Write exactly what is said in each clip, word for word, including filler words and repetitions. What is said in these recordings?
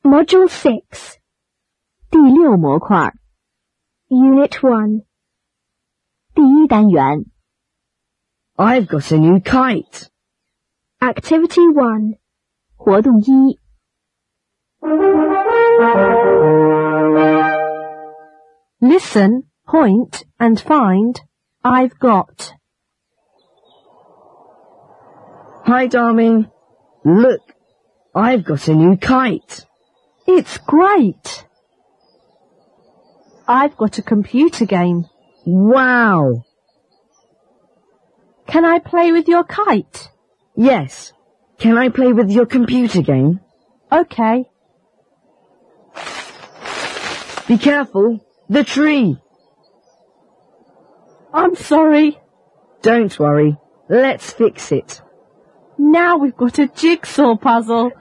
Module six. 第六模块 Unit one. 第一单元 I've got a new kite. Activity one. 活动一 Listen, point and find I've got. Hi, darling. Look, I've got a new kite. It's great. I've got a computer game. Wow. Can I play with your kite? Yes. Can I play with your computer game? Okay. Be careful. The tree. I'm sorry. Don't worry. Let's fix it. Now we've got a jigsaw puzzle.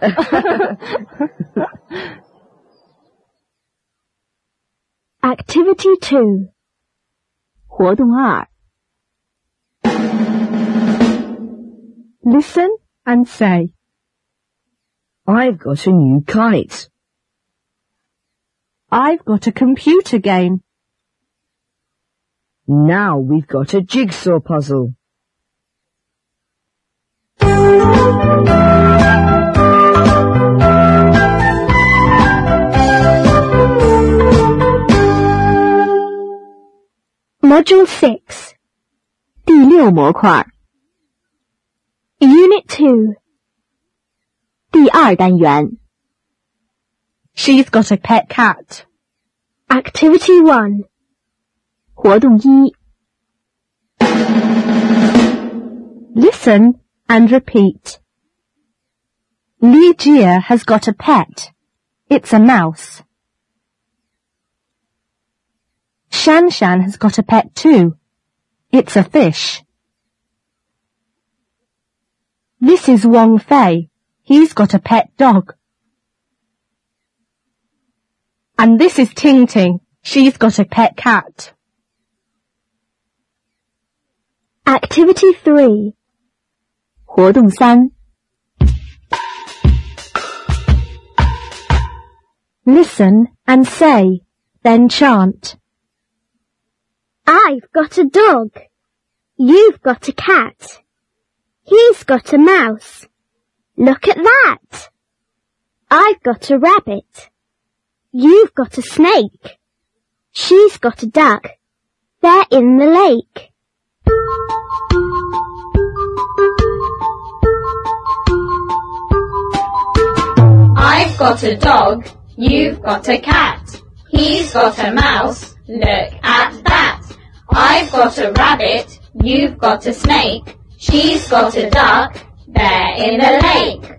Activity two. 活动二 Listen and say, I've got a new kite. I've got a computer game. Now we've got a jigsaw puzzle. Module six. 第六模块 Unit two. 第二单元 She's got a pet cat. Activity one. 活动一 Listen and repeat. Ligia has got a pet. It's a mouse. Shan Shan has got a pet too. It's a fish. This is Wong Fei. He's got a pet dog. And this is Ting Ting. She's got a pet cat. Activity three. 活动三 Listen and say, then chant. I've got a dog. You've got a cat. He's got a mouse. Look at that. I've got a rabbit. You've got a snake. She's got a duck. They're in the lake. I've got a dog. You've got a cat. He's got a mouse. Look at that. I've got a rabbit. You've got a snake. She's got a duck. They're in the lake.